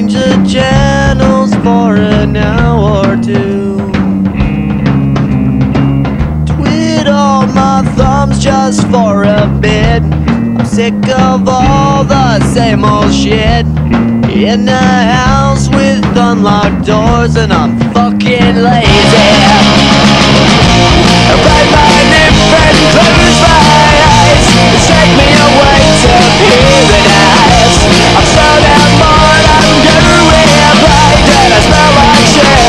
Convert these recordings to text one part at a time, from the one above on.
change the channels for an hour or two. Twiddle my thumbs just for a bit. I'm sick of all the same old shit. In a house with unlocked doors and I'm fucking lazy. I bite my lip and close my eyes. Take me away to paradise. I'm so damn bored, I'm going blind and I smell like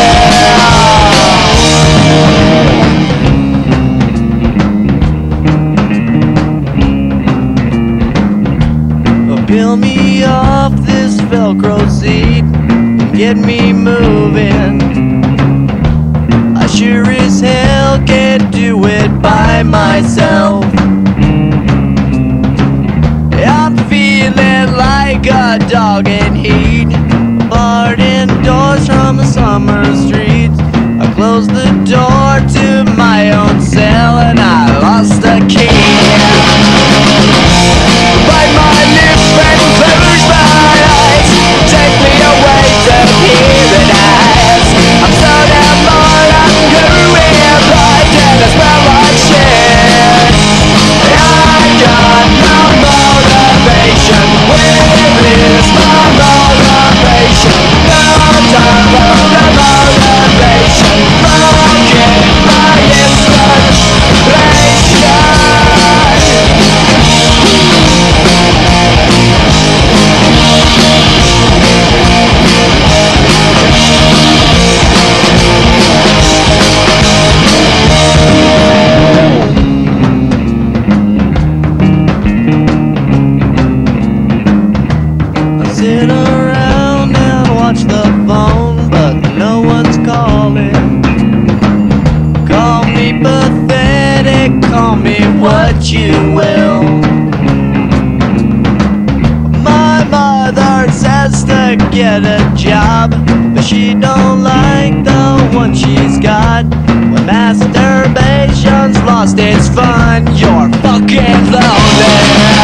shit. Peel me off this Velcro seat and get me moving. I sure as hell can't do it by myself. I'm feeling like a dog in heat, barred indoors from the summer streets. I closed the door to my own cell and I lost the key. Bite my lip and close my eyes. Take me away to paradise. I'm so damn bored, I'm going blind and I smell like shit. I got no motivation. Where is my motivation? No time for the motivation. Forget my inspiration. Sit around and watch the phone, but no one's calling. Call me pathetic, call me what you will. My mother says to get a job, but she don't like the one she's got. When masturbation's lost its fun, you're fucking lonely.